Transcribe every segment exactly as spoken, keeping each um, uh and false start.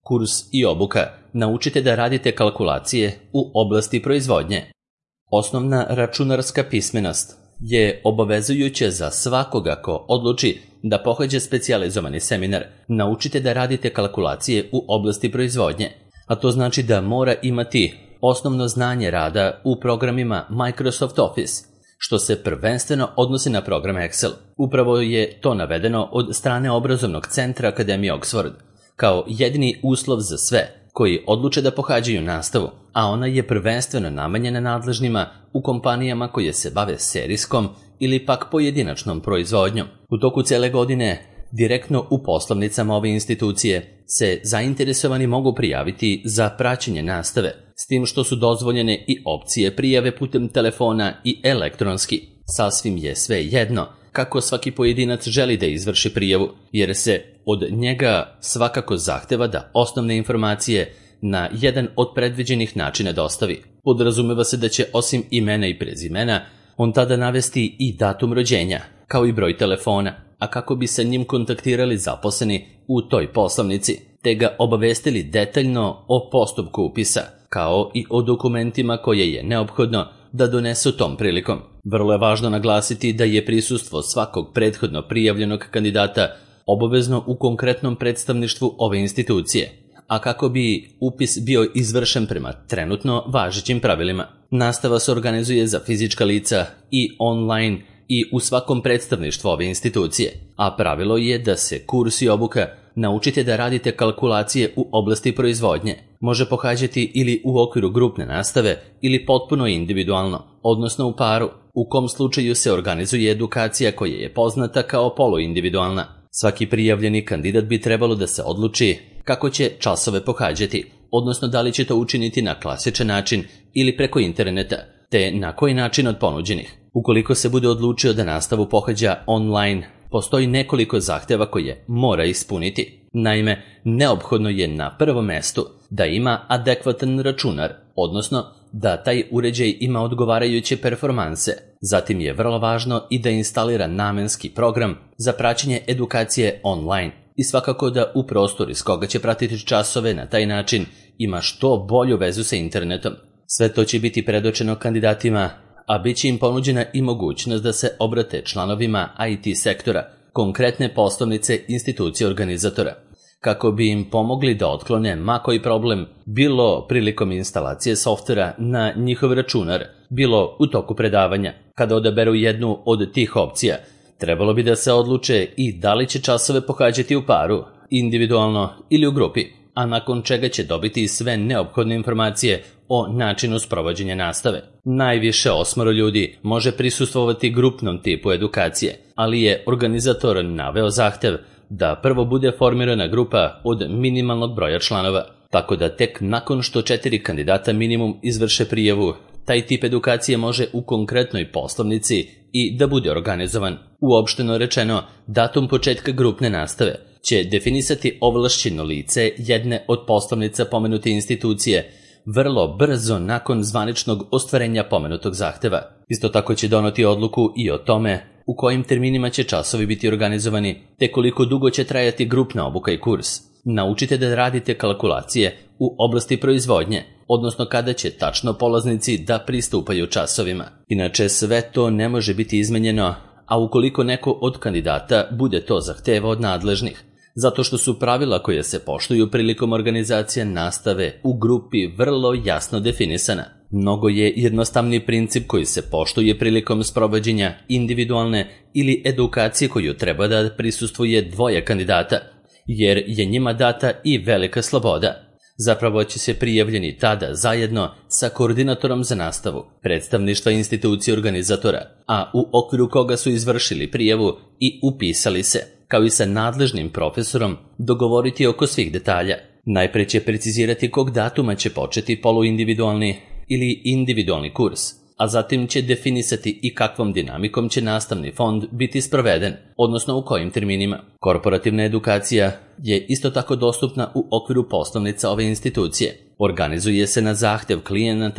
Kurs i obuka Naučite da radite kalkulacije u oblasti proizvodnje. Osnovna računarska pismenost je obavezujuća za svakoga ko odluči da pohađa specijalizovani seminar Naučite da radite kalkulacije u oblasti proizvodnje, a to znači da mora imati osnovno znanje rada u programima Microsoft Office, što se prvenstveno odnosi na program Excel. Upravo je to navedeno od strane obrazovnog centra Akademije Oxford, kao jedini uslov za sve koji odluče da pohađaju nastavu, a ona je prvenstveno namenjena nadležnima u kompanijama koje se bave serijskom ili pak pojedinačnom proizvodnjom. U toku cele godine direktno u poslovnicama ove institucije se zainteresovani mogu prijaviti za praćenje nastave, s tim što su dozvoljene i opcije prijave putem telefona i elektronski. Sasvim je sve jedno kako svaki pojedinac želi da izvrši prijavu, jer se od njega svakako zahteva da osnovne informacije na jedan od predviđenih načina dostavi. Podrazumeva se da će osim imena i prezimena on tada navesti i datum rođenja, kao i broj telefona, a kako bi sa njim kontaktirali zaposleni u toj poslovnici, te ga obavestili detaljno o postupku upisa, kao i o dokumentima koje je neophodno da donesu tom prilikom. Vrlo je važno naglasiti da je prisustvo svakog prethodno prijavljenog kandidata obavezno u konkretnom predstavništvu ove institucije, a kako bi upis bio izvršen prema trenutno važećim pravilima. Nastava se organizuje za fizička lica i online i u svakom predstavništvu ove institucije, a pravilo je da se kurs i obuka Naučite da radite kalkulacije u oblasti proizvodnje može pohađati ili u okviru grupne nastave ili potpuno individualno, odnosno u paru, u kom slučaju se organizuje edukacija koja je poznata kao poluindividualna. Svaki prijavljeni kandidat bi trebalo da se odluči kako će časove pohađati, odnosno da li će to učiniti na klasičan način ili preko interneta, te na koji način od ponuđenih. Ukoliko se bude odlučio da nastavu pohađa online, postoji nekoliko zahteva koje mora ispuniti. Naime, neophodno je na prvom mestu da ima adekvatan računar, odnosno da taj uređaj ima odgovarajuće performanse. Zatim je vrlo važno i da instalira namenski program za praćenje edukacije online i svakako da u prostor iz koga će pratiti časove na taj način ima što bolju vezu sa internetom. Sve to će biti predočeno kandidatima, a bit će im ponuđena i mogućnost da se obrate članovima I T sektora, konkretne poslovnice institucije organizatora, kako bi im pomogli da otklone ma koji problem, bilo prilikom instalacije softvera na njihov računar, bilo u toku predavanja. Kada odaberu jednu od tih opcija, trebalo bi da se odluče i da li će časove pohađati u paru, individualno ili u grupi, a nakon čega će dobiti sve neophodne informacije o načinu sprovođenja nastave. Najviše osmoro ljudi može prisustvovati grupnom tipu edukacije, ali je organizator naveo zahtev da prvo bude formirana grupa od minimalnog broja članova, tako da tek nakon što četiri kandidata minimum izvrše prijavu, taj tip edukacije može u konkretnoj poslovnici i da bude organizovan. Uopšteno rečeno, datum početka grupne nastave će definisati ovlašćeno lice jedne od poslovnica pomenute institucije vrlo brzo nakon zvaničnog ostvarenja pomenutog zahteva. Isto tako će doneti odluku i o tome u kojim terminima će časovi biti organizovani, te koliko dugo će trajati grupna obuka i kurs. Naučite da radite kalkulacije u oblasti proizvodnje, odnosno kada će tačno polaznici da pristupaju časovima. Inače, sve to ne može biti izmenjeno, a ukoliko neko od kandidata bude to zahtevao od nadležnih, zato što su pravila koje se poštuju prilikom organizacije nastave u grupi vrlo jasno definisana. Mnogo je jednostavni princip koji se poštuje prilikom sprovođenja individualne ili edukacije koju treba da prisustvuje dvoje kandidata, jer je njima data i velika sloboda. Zapravo će se prijavljeni tada zajedno sa koordinatorom za nastavu, predstavništva institucije organizatora, a u okviru koga su izvršili prijavu i upisali se, kao i sa nadležnim profesorom, dogovoriti oko svih detalja. Najpre će precizirati kog datuma će početi poluindividualni ili individualni kurs, a zatim će definisati i kakvom dinamikom će nastavni fond biti sproveden, odnosno u kojim terminima. Korporativna edukacija je isto tako dostupna u okviru poslovnica ove institucije. Organizuje se na zahtev klijenata,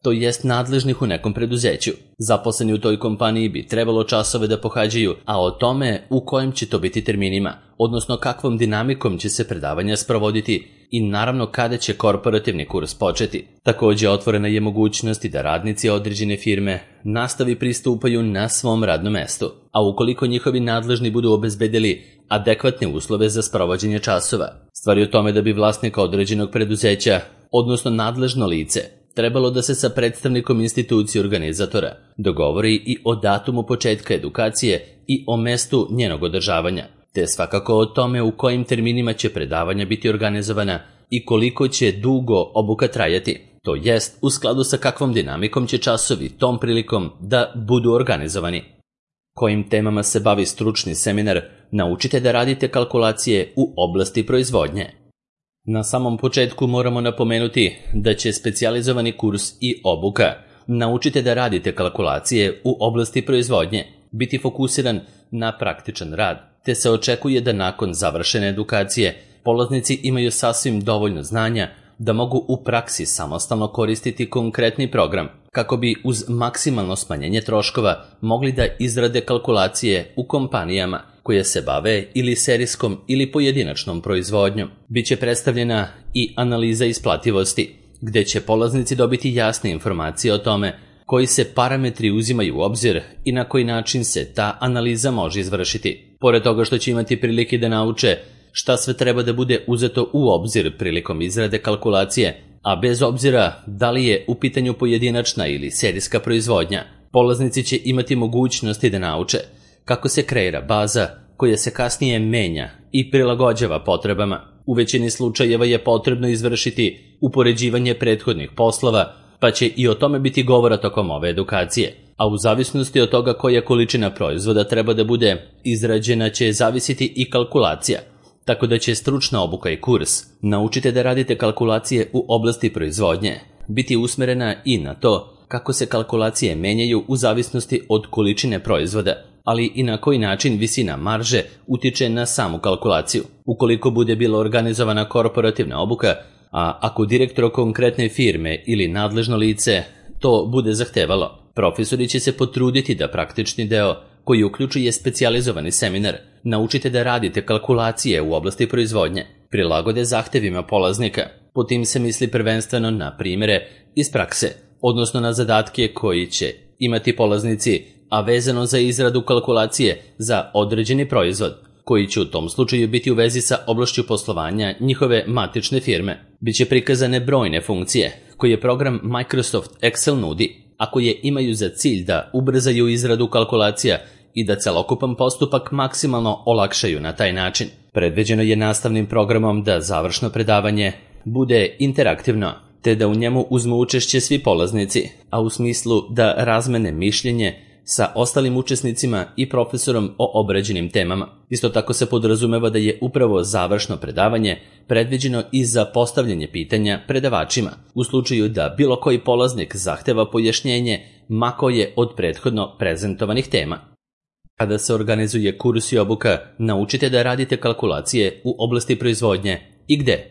to jest nadležnih u nekom preduzeću. Zaposleni u toj kompaniji bi trebalo časove da pohađaju, a o tome u kojim će to biti terminima, odnosno kakvom dinamikom će se predavanja sprovoditi i naravno kada će korporativni kurs početi. Također otvorena je mogućnost da radnici određene firme nastavi pristupaju na svom radnom mestu, a ukoliko njihovi nadležni budu obezbedili adekvatne uslove za sprovođenje časova. Stvar je u tome da bi vlasnik određenog preduzeća, odnosno nadležno lice, trebalo da se sa predstavnikom institucije organizatora dogovori i o datumu početka edukacije i o mestu njenog održavanja, te svakako o tome u kojim terminima će predavanja biti organizovana i koliko će dugo obuka trajati, to jest u skladu sa kakvom dinamikom će časovi tom prilikom da budu organizovani. Kojim temama se bavi stručni seminar Naučite da radite kalkulacije u oblasti proizvodnje. Na samom početku moramo napomenuti da će specijalizovani kurs i obuka Naučite da radite kalkulacije u oblasti proizvodnje biti fokusiran na praktičan rad, te se očekuje da nakon završene edukacije polaznici imaju sasvim dovoljno znanja da mogu u praksi samostalno koristiti konkretni program, kako bi uz maksimalno smanjenje troškova mogli da izrade kalkulacije u kompanijama koje se bave ili serijskom ili pojedinačnom proizvodnjom. Biće predstavljena i analiza isplativosti, gde će polaznici dobiti jasne informacije o tome koji se parametri uzimaju u obzir i na koji način se ta analiza može izvršiti. Pored toga što će imati prilike da nauče šta sve treba da bude uzeto u obzir prilikom izrade kalkulacije, a bez obzira da li je u pitanju pojedinačna ili serijska proizvodnja, polaznici će imati mogućnosti da nauče kako se kreira baza koja se kasnije menja i prilagođava potrebama. U većini slučajeva je potrebno izvršiti upoređivanje prethodnih poslova, pa će i o tome biti govora tokom ove edukacije, a u zavisnosti od toga koja količina proizvoda treba da bude izrađena će zavisiti i kalkulacija, tako da će stručna obuka i kurs Naučite da radite kalkulacije u oblasti proizvodnje biti usmerena i na to kako se kalkulacije menjaju u zavisnosti od količine proizvoda, ali i na koji način visina marže utiče na samu kalkulaciju. Ukoliko bude bila organizovana korporativna obuka, a ako direktor konkretne firme ili nadležno lice to bude zahtevalo, profesori će se potruditi da praktični deo, koji uključuje specijalizovani seminar Naučite da radite kalkulacije u oblasti proizvodnje, prilagode zahtevima polaznika. Po tim se misli prvenstveno na primjere iz prakse, odnosno na zadatke koji će imati polaznici, a vezano za izradu kalkulacije za određeni proizvod, koji će u tom slučaju biti u vezi sa oblašću poslovanja njihove matične firme. Biće prikazane brojne funkcije koje program Microsoft Excel nudi, a koje imaju za cilj da ubrzaju izradu kalkulacija i da celokupan postupak maksimalno olakšaju na taj način. Predviđeno je nastavnim programom da završno predavanje bude interaktivno, te da u njemu uzmu učešće svi polaznici, a u smislu da razmene mišljenje sa ostalim učesnicima i profesorom o obrađenim temama. Isto tako se podrazumeva da je upravo završno predavanje predviđeno i za postavljanje pitanja predavačima, u slučaju da bilo koji polaznik zahteva pojašnjenje mako je od prethodno prezentovanih tema. Kada se organizuje kurs i obuka Naučite da radite kalkulacije u oblasti proizvodnje i gde?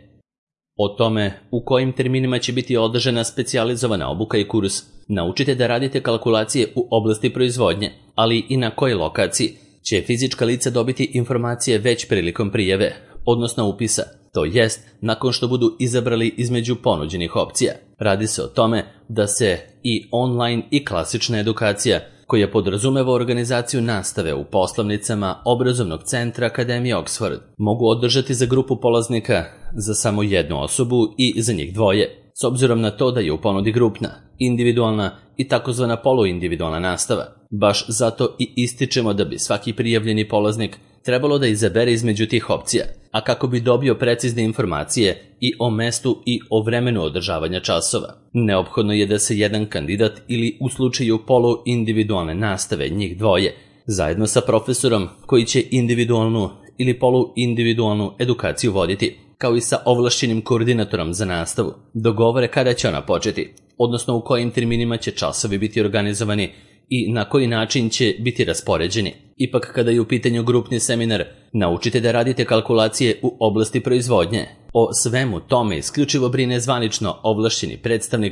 O tome u kojim terminima će biti održana specijalizovana obuka i kurs Naučite da radite kalkulacije u oblasti proizvodnje, ali i na kojoj lokaciji će fizička lica dobiti informacije već prilikom prijave, odnosno upisa, to jest nakon što budu izabrali između ponuđenih opcija. Radi se o tome da se i online i klasična edukacija, koja podrazumeva organizaciju nastave u poslovnicama obrazovnog centra Akademije Oxford, mogu održati za grupu polaznika za samo jednu osobu i za njih dvoje, s obzirom na to da je u ponudi grupna, individualna i takozvana poluindividualna nastava. Baš zato i ističemo da bi svaki prijavljeni polaznik trebalo da izabere između tih opcija, a kako bi dobio precizne informacije i o mestu i o vremenu održavanja časova. Neophodno je da se jedan kandidat ili u slučaju poluindividualne nastave njih dvoje, zajedno sa profesorom koji će individualnu ili poluindividualnu edukaciju voditi, kao i sa ovlašćenim koordinatorom za nastavu, dogovore kada će ona početi, odnosno u kojim terminima će časovi biti organizovani i na koji način će biti raspoređeni. Ipak kada je u pitanju grupni seminar Naučite da radite kalkulacije u oblasti proizvodnje, o svemu tome isključivo brine zvanično ovlašćeni predstavnik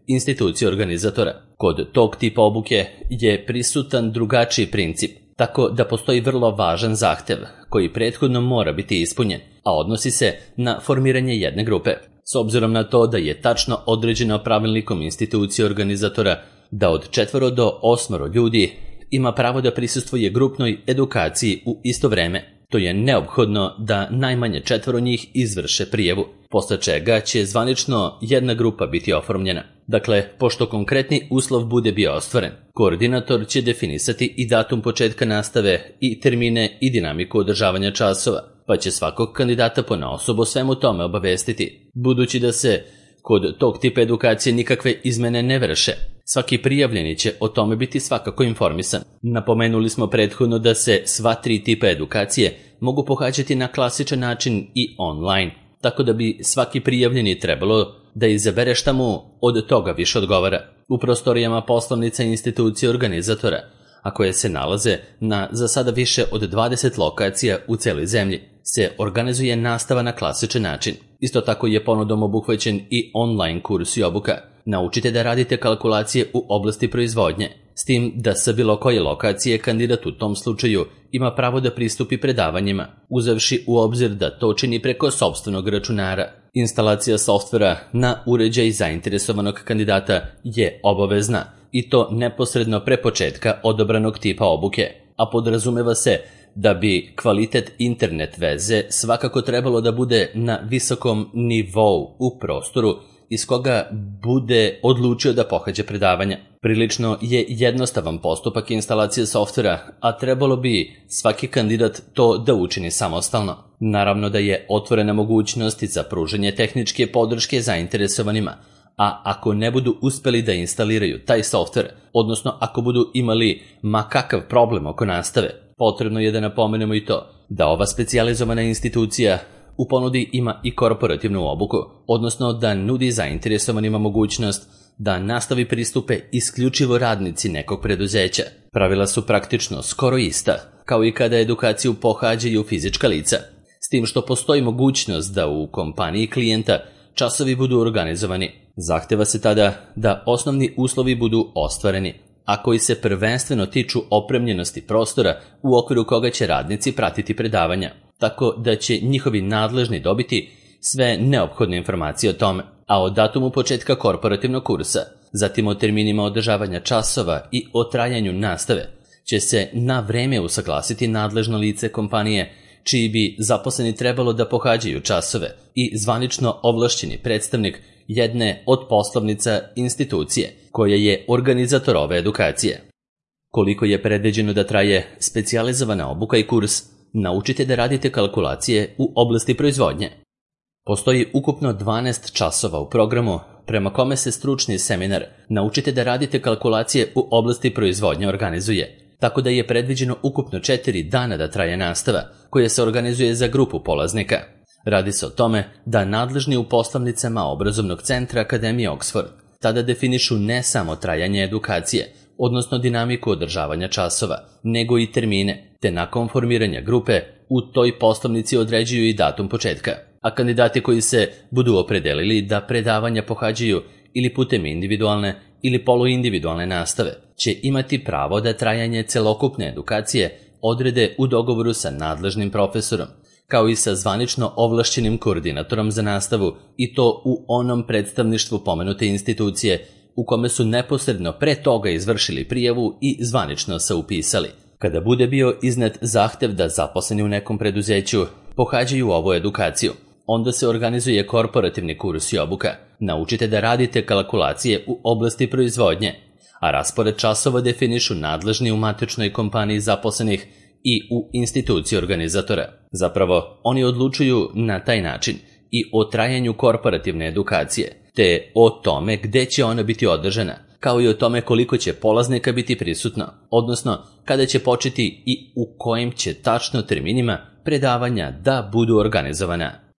institucije organizatora. Kod tog tipa obuke je prisutan drugačiji princip, tako da postoji vrlo važan zahtev koji prethodno mora biti ispunjen, a odnosi se na formiranje jedne grupe. S obzirom na to da je tačno određeno pravilnikom institucije organizatora da od četvoro do osmoro ljudi ima pravo da prisustvuje grupnoj edukaciji u isto vreme, to je neophodno da najmanje četvoro njih izvrše prijavu, posle čega će zvanično jedna grupa biti oformljena. Dakle, pošto konkretni uslov bude bio ostvaren, koordinator će definisati i datum početka nastave i termine i dinamiku održavanja časova, pa će svakog kandidata ponaosob o svemu tome obavestiti. Budući da se kod tog tipa edukacije nikakve izmene ne vrše, svaki prijavljeni će o tome biti svakako informisan. Napomenuli smo prethodno da se sva tri tipa edukacije mogu pohađati na klasičan način i online, tako da bi svaki prijavljeni trebalo da izabere šta mu od toga više odgovara. U prostorijama poslovnica institucije organizatora, a koje se nalaze na za sada više od dvadeset lokacija u celoj zemlji, se organizuje nastava na klasičan način. Isto tako je ponudom obuhvaćen i online kurs i obuka. Naučite da radite kalkulacije u oblasti proizvodnje, s tim da sa bilo koje lokacije kandidat u tom slučaju ima pravo da pristupi predavanjima, uzevši u obzir da to čini preko sopstvenog računara. Instalacija softvera na uređaj zainteresovanog kandidata je obavezna, i to neposredno pre početka odabranog tipa obuke, a podrazumeva se da bi kvalitet internet veze svakako trebalo da bude na visokom nivou u prostoru iz koga bude odlučio da pohađa predavanja. Prilično je jednostavan postupak instalacije softvera, a trebalo bi svaki kandidat to da učini samostalno. Naravno da je otvorena mogućnost za pružanje tehničke podrške zainteresovanima, a ako ne budu uspeli da instaliraju taj softver, odnosno ako budu imali ma kakav problem oko nastave, potrebno je da napomenemo i to da ova specijalizovana institucija u ponudi ima i korporativnu obuku, odnosno da nudi zainteresovanima mogućnost da nastavi pristupe isključivo radnici nekog preduzeća. Pravila su praktično skoro ista, kao i kada edukaciju pohađaju fizička lica, s tim što postoji mogućnost da u kompaniji klijenta časovi budu organizovani. Zahteva se tada da osnovni uslovi budu ostvareni, a koji se prvenstveno tiču opremljenosti prostora u okviru koga će radnici pratiti predavanja, tako da će njihovi nadležni dobiti sve neophodne informacije o tome, a o datumu početka korporativnog kursa, zatim o terminima održavanja časova i o trajanju nastave, će se na vreme usaglasiti nadležno lice kompanije čiji bi zaposleni trebalo da pohađaju časove i zvanično ovlašćeni predstavnik jedne od poslovnica institucije koja je organizator ove edukacije. Koliko je predviđeno da traje specijalizovana obuka i kurs, naučite da radite kalkulacije u oblasti proizvodnje. Postoji ukupno dvanaest časova u programu prema kome se stručni seminar Naučite da radite kalkulacije u oblasti proizvodnje organizuje, tako da je predviđeno ukupno četiri dana da traje nastava, koja se organizuje za grupu polaznika. Radi se o tome da nadležni u poslovnicama obrazovnog centra Akademije Oxford tada definišu ne samo trajanje edukacije, odnosno dinamiku održavanja časova, nego i termine, te nakon formiranja grupe u toj poslovnici određuju i datum početka. A kandidati koji se budu opredelili da predavanja pohađaju ili putem individualne ili poluindividualne nastave, će imati pravo da trajanje celokupne edukacije odrede u dogovoru sa nadležnim profesorom, kao i sa zvanično ovlašćenim koordinatorom za nastavu, i to u onom predstavništvu pomenute institucije u kome su neposredno pre toga izvršili prijavu i zvanično se upisali. Kada bude bio iznet zahtev da zaposleni u nekom preduzeću pohađaju ovu edukaciju, onda se organizuje korporativni kurs i obuka. Naučite da radite kalkulacije u oblasti proizvodnje, a raspored časova definišu nadležni u matičnoj kompaniji zaposlenih i u instituciji organizatora. Zapravo, oni odlučuju na taj način i o trajanju korporativne edukacije, te o tome gde će ona biti održana, kao i o tome koliko će polaznika biti prisutno, odnosno kada će početi i u kojim će tačno terminima predavanja da budu organizovana.